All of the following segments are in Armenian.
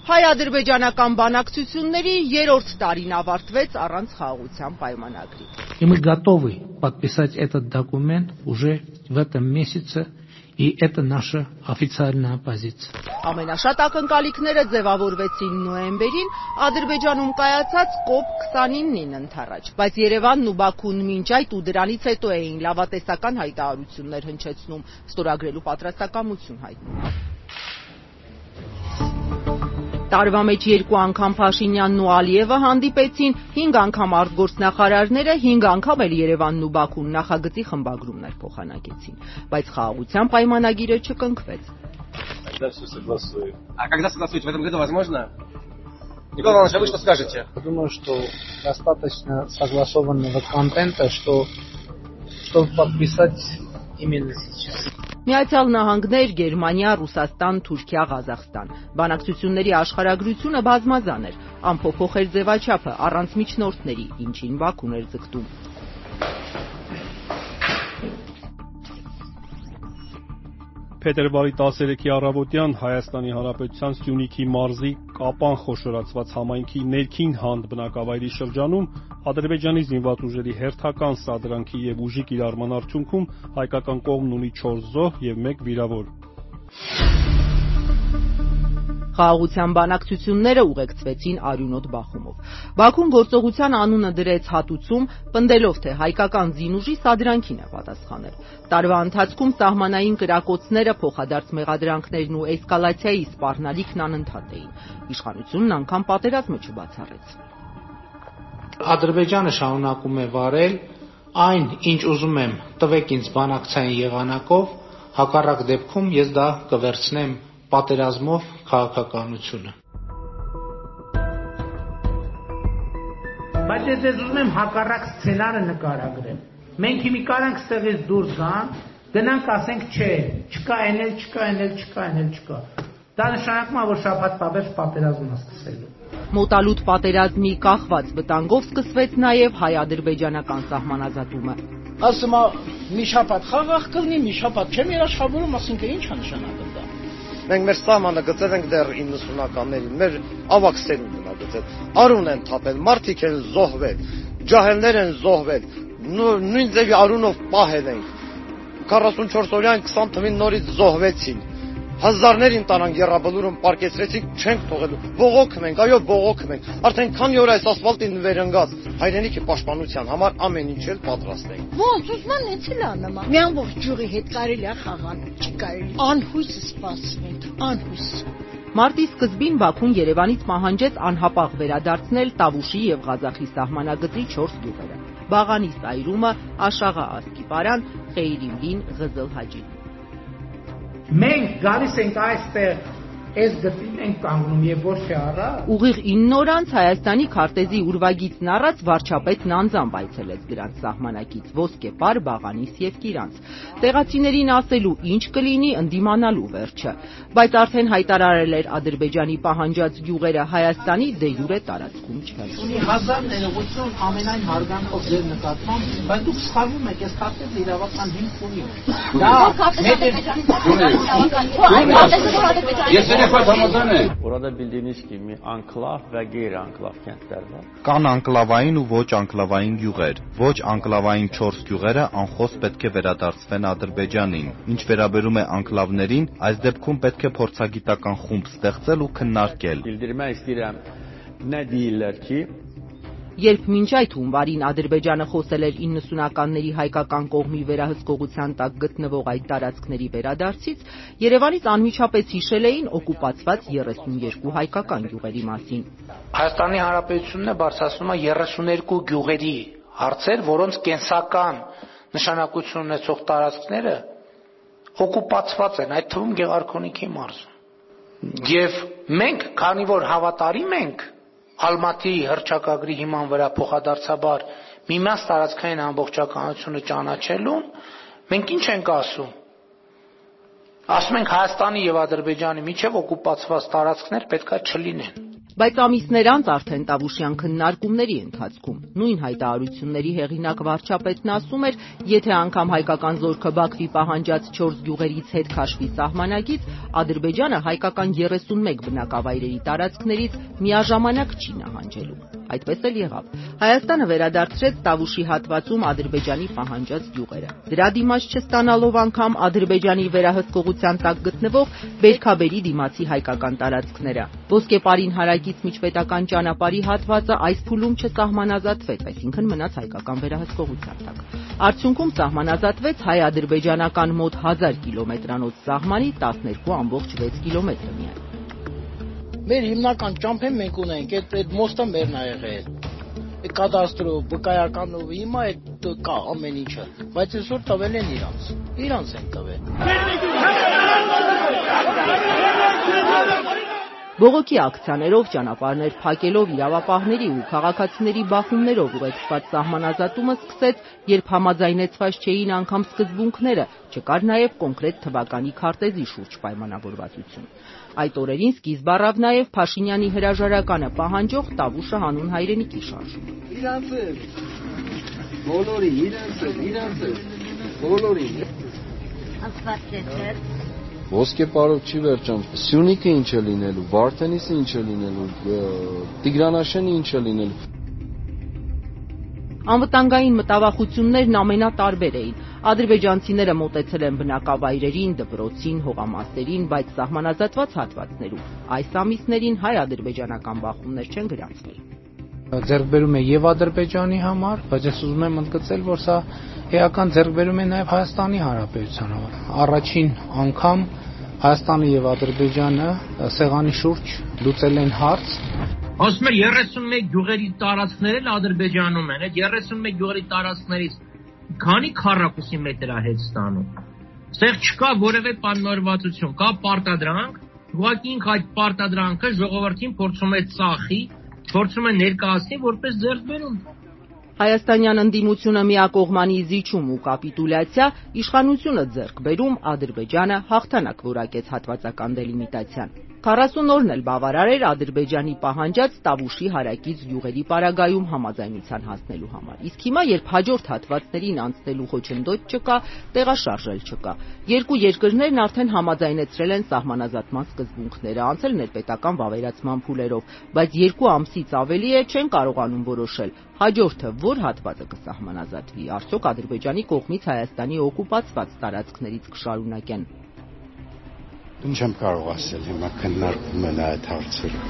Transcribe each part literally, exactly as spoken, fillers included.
Հայ-ադրբեջանական բանակցությունների երրորդ տարին ավարտվեց առանց խաղաղության պայմանագրի։ И мы готовы подписать этот документ уже в этом месяце, и это наша официальная позиция. Ամենաշատ ակնկալիքները ձևավորվեցին նոյեմբերին Ադրբեջանում կայացած կոպ քսանինին ընթառաջ, բայց Երևանն ու Բաքուն մինչ այդ ու դրանից հետո էին լավատեսական հայտարարություններ հնչեցնում, ստորագրելու պատրաստակամություն հայտնում։ Տարվա մեջ երկու անգամ Փաշինյանն ու Ալիևը հանդիպեցին, հինգ անգամ արտգործնախարարները, հինգ անգամ էլ Երևանն ու Բաքուն նախագծի խմբագրումներ փոխանակեցին, բայց խաղաղության պայմանագիրը չկնքվեց։ Когда все согласуют. А когда согласуете? В этом году возможно? Николай Иванович, а вы что скажете? Я думаю, что достаточно согласованного контента, что чтобы подписать именно сейчас. Միացյալ Նահանգներ, Գերմանիա, Ռուսաստան, Թուրքիա, Ղազախստան։ Բանակցությունների աշխարհագրությունը բազմազան էր, անփոփոխ էր ձևաչափը, առանց միջնորդների, ինչին Բաքուն էր ձգտում։ Փետրվարի տասներեքի առավոտյան Հայաստանի Հանրապետության Սյունիքի մարզի Կապան խոշորացված համայնքի ներքին հանդ բնակավայրի շրջանում Ադրբեջանի զինված ուժերի հերթական սադրանքի եւ ուժի կիրառման արդյունքում հայկական կողմն ունի չորս զոհ եւ մեկ վիրավոր։ Խաղաղության բանակցությունները ուղեկցվեցին արյունոտ բախումով։ Բաքուն գործողության անունը դրեց հատուցում, պնդելով, թե հայկական զինուժի սադրանքին է պատասխանել։ Տարվա ընթացքում սահմանային կրակոցները, փոխադարձ մեղադրանքներն ու էսկալացիայի սպառնալիքն անընդհատ էին։ Իշխանությունն անգամ պատերազմը չբացառեց։ Ադրբեջանը շարունակում է վարել այն, ինչ ուզում եմ, տվեք ինձ բանակցային եղանակով, հակառակ դեպքում ես դա կվերցնեմ պատերազմով քաղաքականությունը։ Բայց ես ուզում եմ հակառակ սցենարը նկարագրեմ։ Մենք հիմի կարանք ստեղից դուրս գան, գնանք ասենք չէ, չկա էնել, չկա էնել, չկա էնել, չկա։ Դա նշանակում է, որ շաբաթ պաբերջ պատերազմն է սկսելու։ Մոտալուտ պատերազմի կախված վտանգով սկսվեց նաև հայ-ադրբեջանական սահմանազատումը։ Ասում է մի շաբաթ խաղաղ կլինի, մի շաբաթ չեմ երաշխավորում, ասինքն ի՞նչ է նշանակում դա։ Մենք մեր սահմանը գծել ենք դեռ իննսունականներին, մեր ավակ սերունդն է գծել, արուն են թափել, մարդիկ են զոհվել, ջահելներ են զոհվել, նույն ձևի արունով պահել ենք, քառասունչորս օրյան քսան թվին նորից զոհվեցին, հազարներին տարան եռաբլուրում պարկեցրեցինք, չենք թողելու, բողոքում ենք, այո բողոքում ենք, արդեն քանի օր այս ասֆալտին վերընկած, հայրենիքի պաշտպանության համար ամեն ինչ էլ պատրաստ ենք։ Ոնց ուզման էցել աննամա։ Մի ամբողջ ջուրի հետ կարելի է խաղալ, չի կարելի։ Անհույս սպասվենք, անհույս։ Մարտի սկզբին Բաքուն Երևանից պահանջեց անհապաղ վերադարձնել Տավուշի եւ Ղազախի սահմանագծի չորս գյուղերը՝ Բաղանի Սայրումը, Աշաղա Ասկիպարան, Խեյրիմլին, Ղզլ Հաջի։ Մենք գալիս ենք այստեղ, այս գծին ենք կանգնում եւ ոչ թե առա։ Ուղիղ ինը օր անց Հայաստանի քարտեզի ուրվագիծն առած վարչապետն անձամբ այցելեց դրանց սահմանակից Ոսկեպար, Բաղանիս եւ Կիրանց։ Տեղացիներին ասելու ինչ կլինի ընդդիմանալու վերջը, բայց արդեն հայտարարել էր Ադրբեջանի պահանջած գյուղերը Հայաստանի դե յուրե տարածքում չեն։ Ունի հազար ներողություն ամենայն հարգանքով ձեր նկատմամբ, բայց դուք սխալվում եք, այս քարտեզը իրավական հիմք ունի։ Если Orada bildiğiniz gibi anklav ve geri anklav kentler var. Կան անկլավային ու ոչ անկլավային գյուղեր։ Ոչ անկլավային չորս գյուղերը անխոս պետք է վերադարձվեն Ադրբեջանին։ Ինչ վերաբերում է անկլավներին, այս դեպքում պետք է փորձագիտական խումբ ստեղծել ու քննարկել։ Bildirmək istəyirəm, nə deyirlər ki, Երբ մինչ այդ հունվարին Ադրբեջանը խոսել էր իննսունականների հայկական կողմի վերահսկողության տակ գտնվող այդ տարածքների վերադարձից, Երևանից անմիջապես հիշել էին օկուպացված երեսունյերկու հայկական գյուղերի մասին։ Հայաստանի Հանրապետությունն է բարձրացնում է երեսունյերկու գյուղերի հարցեր, որոնց կենսական նշանակություն ունեցող տարածքները օկուպացված են, այդ թվում Գեղարքունիքի մարզում։ Եվ մենք, քանի որ հավատարիմ ենք Ալմատի հռչակագրի հիման վրա փոխադարձաբար միմյանց տարածքային ամբողջականությունը ճանաչելուն, մենք ինչ ենք ասում։ Ասում ենք Հայաստանի եւ Ադրբեջանի միջև օկուպացված տարածքներ պետքա չլինեն։ Բայց ամիսներ անց արդեն Տավուշյան քննարկումների ընթացքում նույն հայտարարությունների հեղինակ վարչապետն ասում էր, եթե անգամ հայկական զորքը Բաքվի պահանջած չորս գյուղերից հետ քաշվի սահմանագից, Ադրբեջանը հայկական երեսունմեկ բնակավայրերի տարածքներից միաժամանակ չի նահանջելու։ Այդպես էլ եղավ։ Հայաստանը վերադարձրեց Տավուշի հատվածում Ադրբեջանի պահանջած գյուղերը։ Դրա դիմաց չստանալով անգամ Ադրբեջանի վերահսկողության տակ գտնվող Բերքաբերի դիմացի հայկական տարածքները։ Ոսկեպարին հարակից միջպետական ճանապարհի հատվածը այս փուլում չսահմանազատվեց, այսինքն մնաց հայկական վերահսկողության տակ։ Արդյունքում սահմանազատվեց հայ-ադրբեջանական մոտ հազար կիլոմետրանոց սահմանի տասներկու կόμμα վեց կիլոմետրը միայն։ Մեր հիմնական ճամփեն մենք ունենք, այդ այդ մոստը մերն ա եղել։ Այդ կադաստրով, վկայականով, հիմա այդ կա ամեն ինչը, բայց այսօր տվել են իրանց։ Իրանց են տվել։ Բողոքի ակցիաներով, ճանապարհներ փակելով, իրավապահների ու քաղաքացիների բախումներով ուղեկցված սահմանազատումը սկսեց, երբ համաձայնեցված չէին անգամ սկզբունքները, չկար նաև կոնկրետ թվականի քարտեզի շուրջ պայմանավորվածություն։ Այդ օրերին սկիզբ առավ նաև Փաշինյանի հրաժարականը պահանջող Տավուշը հանուն հայրենիքի շարժումը։ Իրանց է, բոլորի, իրանց է, իրանց է, բոլորի։ Ոսկեպարով չի վերջանում, Սյունիքը ինչ է լինելու, Վարդենիսը ինչ է լինելու, Տիգրանաշենը ինչ է լինելու։ Անվտանգային մտավախություններն ամենատարբեր էին։ Ադրբեջանցիները մոտեցել են բնակավայրերին, դպրոցին, հողամասերին, բայց սահմանազատված հատվածներում այս ամիսներին հայ-ադրբեջանական բախումներ չեն գրանցվել։ Ձեռքբերում է եւ Ադրբեջանի համար, բայց ես ուզում եմ ընդգծել, որ սա էական ձեռքբերում է նաեւ Հայաստանի Հանրապետության համար։ Առաջին անգամ Հայաստանը եւ Ադրբեջանը սեղանի շուրջ լուծել են հարց։ Ասում է երեսունմեկ գյուղերի տարածքներ էլ Ադրբեջանում են, այդ երեսունմեկ գյուղերի տարածքներից քանի քառակուսի մետր է հետ ստանում։ Սեղ չկա որևէ պայմանավորվածություն, կա պարտադրանք, ուղղակի ինք այդ պարտադրանքը ժողովրդին փորձում է ծախի, փորձում է ներկայացնի որպես ձեռքբերում։ Հայաստանյան ընդդիմությունը միակողմանի զիջում ու կապիտուլյացիա, իշխանությունը ձեռք բերում, Ադրբեջանը հաղթանակ որակեց հատվածական դելիմիտացիան։ քառասուն օրն էլ բավարար էր Ադրբեջանի պահանջած Տավուշի հարակից գյուղերի պարագայում համաձայնության հասնելու համար։ Իսկ հիմա, երբ հաջորդ հատվածներին անցնելու խոչընդոտ չկա, տեղաշարժ էլ չկա։ Երկու երկրներն արդեն համաձայնեցրել են սահմանազատման սկզբունքները, անցել ներպետական վավերացման փուլերով, բայց երկու ամսից ավելի է չեն կարողանում որոշել հաջորդը որ հատվածը կսահմանազատվի, արդյոք Ադրբեջանի կողմից Հայաստանի օկուպացված տարածքներից կշարունակեն։ Ինչ եմ կարող ասել, հիմա քննարկվում են այդ հարցերը։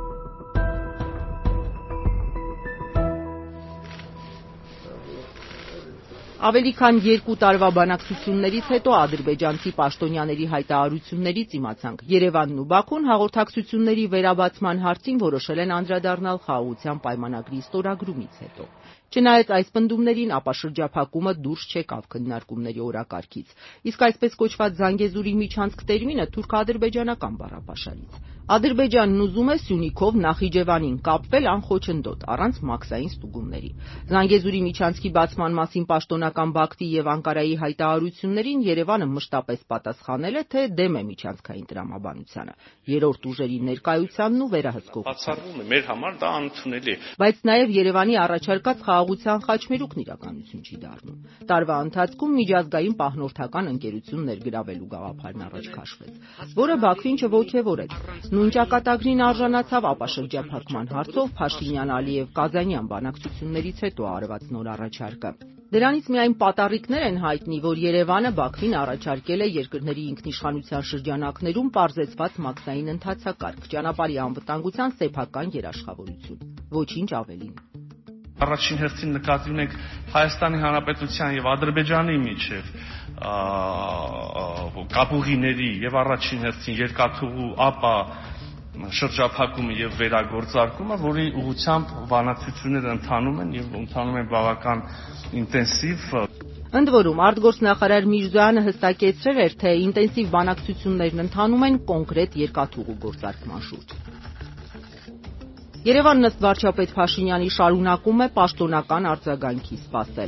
Ավելի քան երկու տարվա բանակցություններից հետո ադրբեջանցի պաշտոնյաների հայտարարություններից իմացանք, Երևանն ու Բաքուն հաղորդակցությունների վերաբացման հարցին որոշել են անդրադառնալ խաղաղության պայմանագրի ստորագրումից հետո։ Չնայած այս պնդումներին, ապա շրջափակումը դուրս չեկավ քննարկումների օրակարգից, իսկ այսպես կոչված Զանգեզուրի միջանցք տերմինը թուրք-ադրբեջանական բառապաշարից։ Ադրբեջանն ուզում է Սյունիքով Նախիջևանին կապվել անխոչնդոտ, առանց մաքսային ստուգումների։ Զանգեզուրի միջանցքի բացման մասին պաշտոնական Բաքվի եւ Անկարայի հայտարարություններին Երևանը մշտապես պատասխանել է, թե դեմ է միջանցքային տրամաբանությանը, երրորդ ուժերի ներկայությանն ու վերահսկողությանը։ Բացառվում է, մեր համար դա անընդունելի է։ Բայց նաեւ Երևանի առաջարկած խաղաղության խաչմերուկն իրականություն չի դառնում։ Տարվա ընթացքում միջազգային պահնորդական ընկերություն ներգրավելու գաղափարն առաջ քաշվեց, որը Բաքվին չոգևորեց։ Նույն ճակատագրին արժանացավ ապա շրջափակման հարցով Փաշինյան-Ալիև-Կազանյան բանակցություններից հետո արված նոր առաջարկը։ Դրանից միայն պատառիկներ են հայտնի, որ Երևանը Բաքվին առաջարկել է երկրների ինքնիշխանության շրջանակներում պարզեցված մաքսային ընթացակարգ, ճանապարհի անվտանգության սեփական երաշխավորություն։ Ոչինչ ավելին։ Առաջին հերթին նկատի ունենք Հայաստանի Հանրապետության եւ Ադրբեջանի միջև կապուղիների եւ առաջին հերթին երկաթուղու ապա շրջափակումը եւ վերագործարկումը, որի ուղղությամբ բանակցությունները ընթանում են եւ ընթանում են բավական ինտենսիվ։ Ընդ որում, արտգործնախարար Միրզոյանը հստակեցրել էր, թե ինտենսիվ բանակցություններն ընթանում են կոնկրետ երկաթուղու գործարկման շուրջ։ Երևանն ըստ վարչապետ Փաշինյանի շարունակում է պաշտոնական արձագանքի սպասել։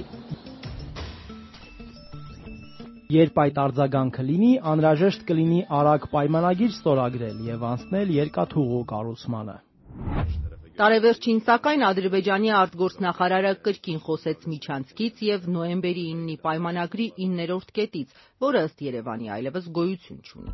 Երբ այդ արձագանքը լինի, անհրաժեշտ կլինի արագ պայմանագիր ստորագրել եւ անցնել երկաթուղու կառուցմանը։ Տարեվերջին սակայն Ադրբեջանի արտգործնախարարը կրկին խոսեց միջանցքից եւ նոյեմբերի իննի պայմանագրի իններորդ կետից, որը ըստ Երևանի այլևս գոյություն չունի։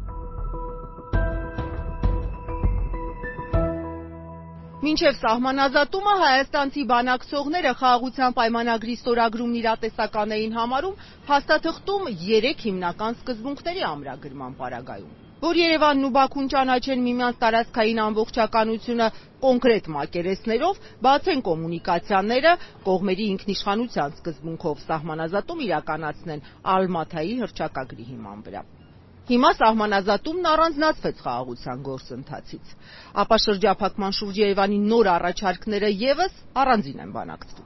Մինչև սահմանազատումը հայաստանցի բանակցողները խաղաղության պայմանագրի ստորագրումն իրատեսական էին համարում փաստաթղթում երեք հիմնական սկզբունքների ամրագրման պարագայում, որ Երևանն ու Բաքուն ճանաչեն միմյանց տարածքային ամբողջականությունը կոնկրետ մակերեսներով, բացեն կոմունիկացիաները, կողմերի ինքնիշխանության սկզբունքով սահմանազատում իրականացնեն Ալմաթայի հռչակագրի հիման վրա։ Հիմա սահմանազատումն առանձնացվեց խաղաղության գործընթացից, ապա շրջափակման շուրջ Երևանի նոր առաջարկները ևս առանձին են բանակցվում։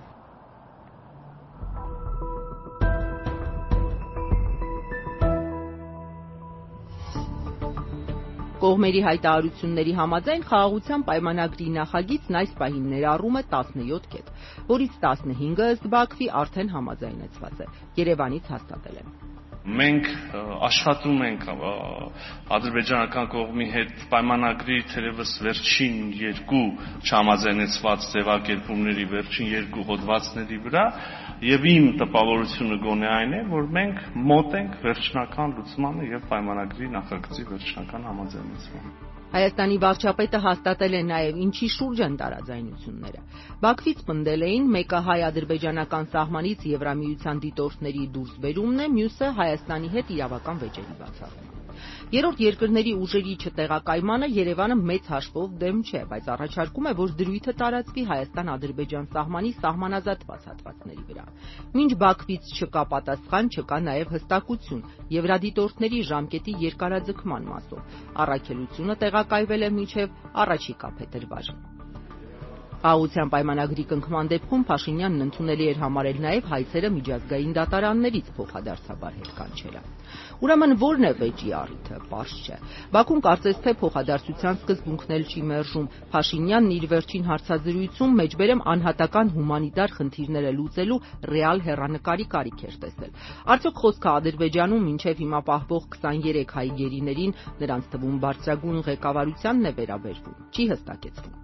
Կողմերի հայտարարությունների համաձայն խաղաղության պայմանագրի նախագիծն այս պահին ներառում է տասնյոթ կետ, որից տասնհինգը ըստ Բաքվի արդեն համաձայնեցված է, Երևանից հաստատել են։ Մենք աշխատում ենք ադրբեջանական կողմի հետ պայմանագրի թերևս վերջին երկու չհամաձայնեցված ձևակերպումների վերջին երկու հոդվածների վրա եւ իմ տպավորությունը գոնե այն է, որ մենք մոտ ենք վերջնական լուծմանը եւ պայմանագրի նախագծի վերջնական համաձայնեցմանը։ Հայաստանի վարչապետը հաստատել է նաև ինչի շուրջ են տարաձայնությունները։ Բաքվից պնդել էին մեկը հայ-ադրբեջանական սահմանից Եվրամիության դիտորդների դուրսբերումն է, մյուսը Հայաստանի հետ իրավական վեճերի բացառումը։ Երրորդ երկրների ուժերի չտեղակայմանը Երևանը մեծ հաշվով դեմ չէ, բայց առաջարկում է, որ դրույթը տարածվի Հայաստան-Ադրբեջան սահմանի սահմանազատված հատվածների վրա։ Մինչ Բաքվից չկա պատասխան, չկա նաև հստակություն եվրադիտորդների ժամկետի երկարաձգման մասով։ Առաքելությունը տեղակայվել է մինչև առաջիկա փետրվար։ Խաղաղության պայմանագրի կնքման դեպքում Փաշինյանն ընդունելի էր համարել նաև հայցերը միջազգային դատարաններից փոխադարձաբար հետ կանչելը։ Ուրեմն ո՞րն է վեճի առիթը, պարզ չէ։ Բաքուն կարծես թե փոխադարձության սկզբունքն էլ չի մերժում։ Փաշինյանն իր վերջին հարցազրույցում մեջբերեմ անհատական հումանիտար խնդիրները լուծելու ռեալ հեռանկարի կարիք էր տեսել։ Արդյոք խոսքը Ադրբեջանում մինչև հիմա պահվող քսաներեք հայ գերիներին, նրանց թվում բարձրագույն ղեկավարությանն է վերաբերվում, չի հստակեցվում։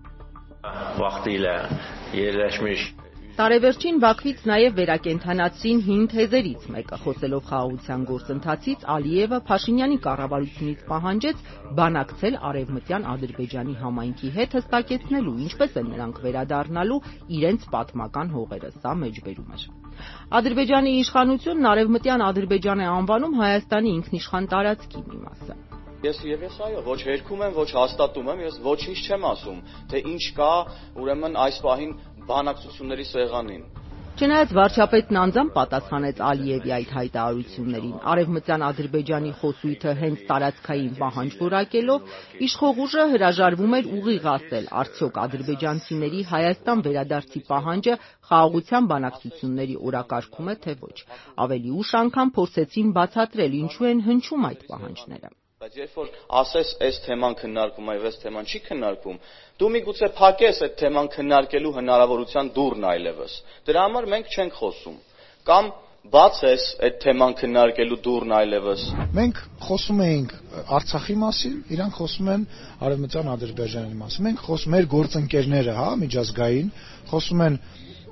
Վախտիլը երաշմիշ Տարեվերջին Բաքվից նաև վերակենդանացրին հին թեզերից մեկը, խոսելով խաղաղության գործընթացից, Ալիևը Փաշինյանի կառավարությունից պահանջեց բանակցել Արևմտյան Ադրբեջանի համայնքի հետ հստակեցնելու, ինչպես են նրանք վերադառնալու իրենց պատմական հողերը, սա մեջբերում էր։ Ադրբեջանի իշխանությունն Արևմտյան Ադրբեջան է անվանում Հայաստանի ինքնիշխան տարածքի մի մասը։ Ես եւ ես այո, ոչ հերքում եմ, ոչ հաստատում եմ, ես ոչինչ չեմ ասում, թե ինչ կա ուրեմն այս պահին բանակցությունների սեղանին։ Չնայած վարչապետն անձամբ պատասխանեց Ալիևի այդ հայտարարություններին, Արևմտյան Ադրբեջանի խոսույթը հենց տարածքային պահանջ որակելով, իշխող ուժը հրաժարվում էր ուղիղ ասել, արդյոք ադրբեջանցիների Հայաստան վերադարձի պահանջը խաղաղության բանակցությունների օրակարգում է, թե ոչ։ Ավելի ուշ անգամ փորձեցին բացատրել, ինչու են հնչում այդ պահանջները։ Բայց երբ որ ասես այս թեման քննարկում է, այս թեման չի քննարկվում, դու միգուցե փակես այդ թեման քննարկելու հնարավորության դուռն այլևս։ Դրա համար մենք չենք խոսում։ Կամ բացես այդ թեման քննարկելու դուռն այլևս։ Մենք խոսում էինք Արցախի մասին, իրանք խոսում են Արևմտյան Ադրբեջանի մասին։ Մենք խոսում մեր գործընկերները, հա, միջազգային, խոսում են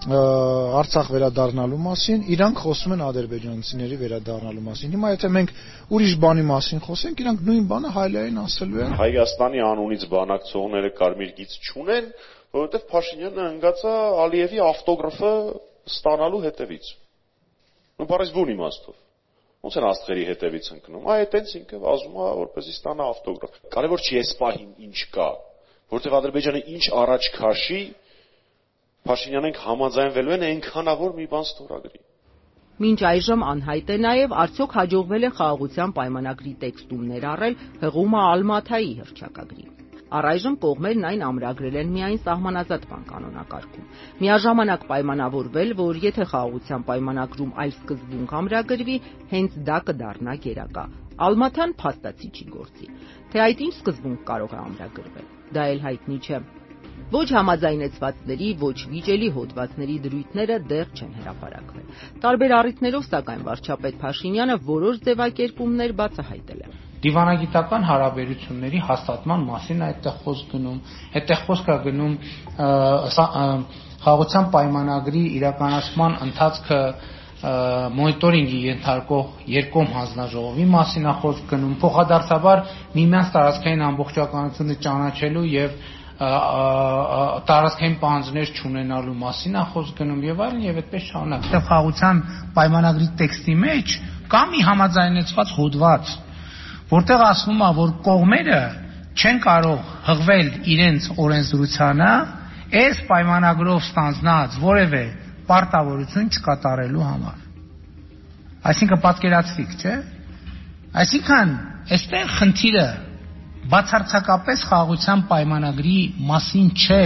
Արցախ վերադառնալու մասին, իրանք խոսում են ադրբեջանցիների վերադառնալու մասին։ Հիմա եթե մենք ուրիշ բանի մասին խոսենք, իրանք նույն բանը հայլային ասելու են։ Հայաստանի անունից բանակցողները կարմիր գիծ չունեն, որովհետև Փաշինյանը ընկած է Ալիևի ավտոգրաֆը ստանալու հետևից։ Ու բառից բուն իմաստով։ Ոնց են աստղերի հետևից ընկնում։ Այ այտենց ինքը վազում է, որպեսզի ստանա ավտոգրաֆ։ Կարևոր չի այս պահին ինչ կա, որովհետև Ադրբեջանը ինչ առաջ քաշի, Փաշինյանենք համաձայնվելու են այնքանավոր մի բան ստորագրի։ Մինչ այժմ անհայտ է նաև արդյոք հաջողվել է խաղաղության պայմանագրի տեքստում ներառել հղումը Ալմաթայի հռչակագրի։ Առայժմ կողմերն այն ամրագրել են միայն սահմանազատման կանոնակարգում։ Միաժամանակ պայմանավորվել, որ եթե խաղաղության պայմանագրում այլ սկզբունք ամրագրվի, հենց դա կդառնա գերակա։ Ալմաթան փաստացի չի գործի։ Թե այդ ինչ սկզբունք կարող է ամրագրվել, դա էլ հայտնի չէ։ Ոչ համաձայնեցվածների, ոչ վիճելի հոդվածների դրույթները դեռ չեն հրապարակվել։ Տարբեր առիթներով, սակայն վարչապետ Փաշինյանը որոշ ձևակերպումներ բացահայտել է։ դիվանագիտական հարաբերությունների հաստատման մասին այդտեղ խոսք գնում, այդտեղ խոսք է գնում խաղաղության պայմանագրի իրականացման ընթացքը մոնիտորինգի ենթարկող երկկողմ հանձնաժողովի մասին է խոսք գնում, փոխադարձաբար միմյանց տարածքային ամբողջականությունը ճանաչելու եւ տարածքային պահանջներ չունենալու մասին է խոսք գնում եւ այլն եւ այդպես շարունակ։ Այդտեղ խաղաղության պայմանագրի տեքստի մեջ կա մի համաձայնեցված հոդված, որտեղ ասվում է, որ կողմերը չեն կարող հղվել իրենց օրենսդրությանը այս պայմանագրով ստանձնած որևէ պարտավորություն չկատարելու համար։ Այսինքն պատկերացրիք, չէ՞։ Այսինքն այստեղ խնդիրը բացարձակապես խաղաղության պայմանագրի մասին չէ։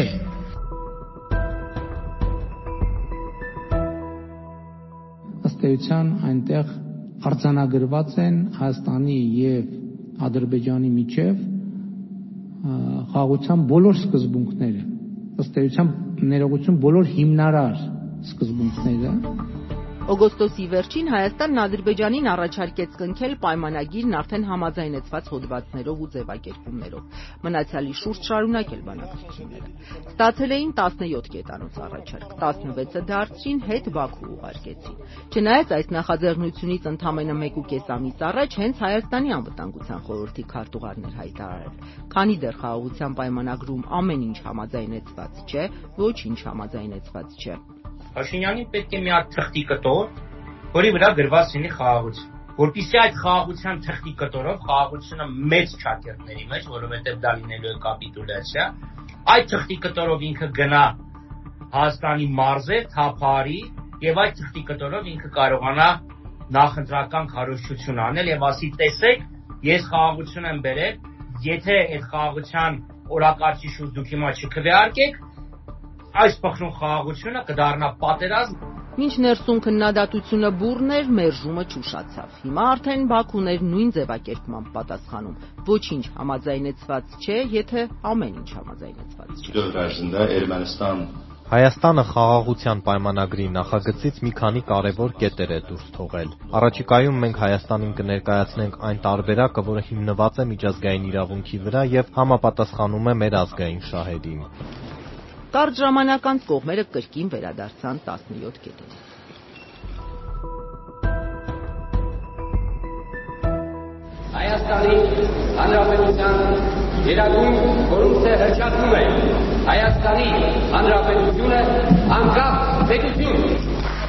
Ըստ էության այնտեղ արձանագրված են Հայաստանի եւ Ադրբեջանի միջև խաղաղության բոլոր սկզբունքները։ Ըստ էության ներողություն բոլոր հիմնարար սկզբունքները։ Օգոստոսի վերջին Հայաստանն Ադրբեջանին առաջարկեց կնքել պայմանագիրն արդեն համաձայնեցված հոդվածներով ու ձևակերպումներով, մնացյալի շուրջ շարունակել բանակցությունները։ Ստացել էին տասնյոթ կետանոց առաջարկ, տասնվեցը դարձրին, հետ Բաքու ուղարկեցին։ Չնայած այս նախաձեռնությունից ընդամենը մեկ ու կես ամիս առաջ հենց Հայաստանի անվտանգության խորհրդի քարտուղարն էր հայտարարել, քանի դեռ խաղաղության պայմանագրում ամեն ինչ համաձայնեցված չէ, ոչինչ համաձայնեցված չէ։ Փաշինյանին պետք է մի հատ թղթի կտոր, որի վրա գրված լինի խաղաղություն, որպեսզի այդ խաղաղության թղթի կտորով խաղաղությունը մեծ ճակերտների մեջ, որովհետև դա լինելու է կապիտուլյացիա, այդ թղթի կտորով ինքը գնա Հայաստանի մարզեր, թափարի եւ այդ թղթի կտորով ինքը կարողանա նախընտրական քարոզչություն անել եւ ասի տեսեք, ես խաղաղություն եմ բերել, եթե այդ խաղաղության օրակարգի շուրջ դուք հիմա չքվեարկեք, այս փխրուն խաղաղությունը կդառնա պատերազմ։ Մինչ ներսում քննադատությունը բուռն էր, մերժումը ճուշացավ։ Հիմա արդեն Բաքուն էր նույն ձևակերպմամբ պատասխանում։ Ոչինչ համաձայնեցված չէ, եթե ամեն ինչ համաձայնեցված չէ։ Հայաստանը խաղաղության պայմանագրի նախագծից մի քանի կարևոր կետեր է դուրս թողել։ Առաջիկայում մենք Հայաստանին կներկայացնենք այն տարբերակը, որը հիմնված է միջազգային իրավունքի վրա եւ համապատասխանում է մեր ազգային շահերին։ Կարճ ժամանակ անց կողմերը կրկին վերադարձան տասնյոթ կետերի։ Հայաստանի Հանրապետության Գերագույն կորուստը հրճակում է Հայաստանի Հանրապետությունը անկախ պետություն։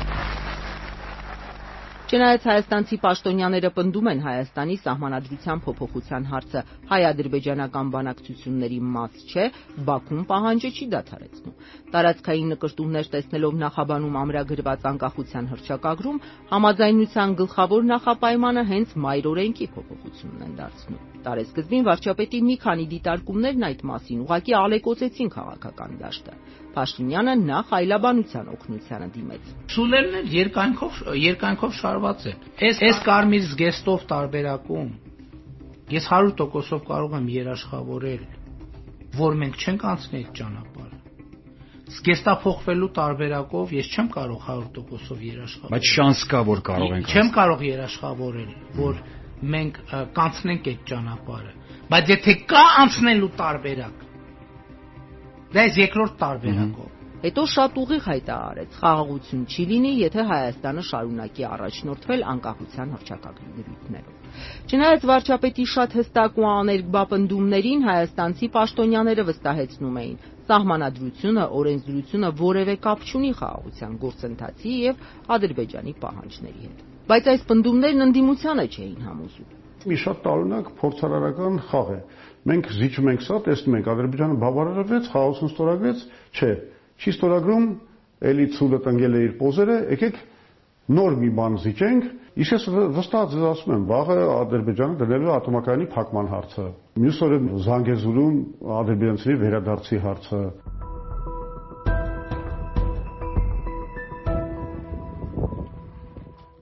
Չնայած հայաստանցի պաշտոնյաները պնդում են Հայաստանի սահմանադրության փոփոխության հարցը հայ-ադրբեջանական բանակցությունների մաս չէ, Բաքուն պահանջը չի դադարեցնում։ Տարածքային նկրտումներ տեսնելով նախաբանում ամրագրված անկախության հռչակագրում համաձայնության գլխավոր նախապայմանը հենց մայրօրենքի փոփոխությունն են դարձնում։ Տարեսկզբին վարչապետի մի քանի դիտարկումներն այդ մասին ուղղակի ալեկոծեցին քաղաքական դաշտը։ Փաշինյանը նախ այլաբանության օգնությանը դիմեց։ Շուլերն էլ երկայնքով երկայնքով շարված են։ Այս այս կարմիր զգեստով տարբերակում ես հարյուր տոկոսով կարող եմ երաշխավորել, որ մենք չենք անցնի այդ ճանապարհը։ Զգեստափոխվելու տարբերակով ես չեմ կարող հարյուր տոկոսով երաշխավորել։ Բայց շանս կա, որ կարող ենք։ Չեմ կարող երաշխավորել, որ մենք կանցնենք այդ ճանապարհը։ Բայց եթե կա անցնելու տարբերակ, դա է երկրորդ տարբերակով։ Հետո շատ ուղիղ հայտարարեց, խաղաղություն չի լինի, եթե Հայաստանը շարունակի առաջնորդվել անկախության հռչակագրի դրույթներով։ Չնայած վարչապետի շատ հստակ ու աներկբա պնդումներին, հայաստանցի պաշտոնյաները վստահեցնում էին, սահմանադրությունը, օրենսդրությունը որևէ կապ չունի խաղաղության գործընթացի եւ Ադրբեջանի պահանջների հետ։ Բայց այս պնդումներն ընդդիմությանը չէին համոզում։ Մի շատ տարօրինակ փորձարարական խաղ է։ Մենք զիջում ենք սա, տեսնում ենք Ադրբեջանը բավարարվեց, խաղաղություն ստորագրեց, չէ, չի ստորագրում, էլի ցուլը տնկել է իր պոզերը, եկեք նոր մի բան զիջենք, իշես վստահ ձեզ ասում եմ, վաղը Ադրբեջանը դնելու է ատոմակայանի փակման հարցը, մյուս օրը Զանգեզուրում ադրբեջանցիների վերադարձի հարցը։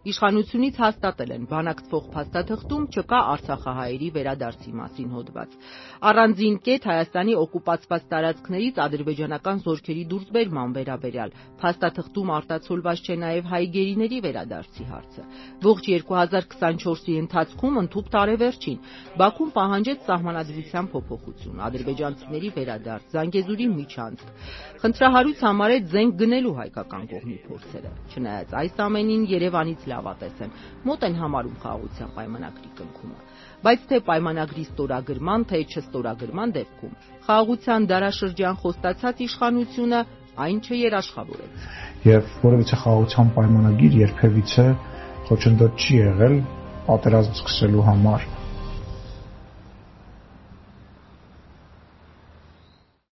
Իշխանությունից հաստատել են բանակցվող փաստաթղթում չկա արցախահայերի վերադարձի մասին հոդված։ Առանձին կետ Հայաստանի օկուպացված տարածքներից ադրբեջանական զորքերի դուրսբերման վերաբերյալ փաստաթղթում արտացոլված չէ նաև հայ գերիների վերադարձի հարցը։ Ողջ երկու հազար քսանչորսի ընթացքում ընդհուպ տարեվերջին Բաքուն պահանջեց սահմանադրության փոփոխություն, ադրբեջանցիների վերադարձ, Զանգեզուրի միջանցք, խնդրահարույց համարեց զենք գնելու հայկական կողմի փորձերը։ Չնայած այս ամենին Երևանից լավատես են, մոտ են համարում խաղաղության պայմանագրի կնքումը, բայց թե պայմանագրի ստորագրման, թե չստորագրման դեպքում խաղաղության դարաշրջան խոստացած իշխանությունը այն չերաշխավորեց։ Եվ որևիցե խաղաղության պայմանագիր երբևիցե խոչընդոտ չի եղել պատերազմ սկսելու համար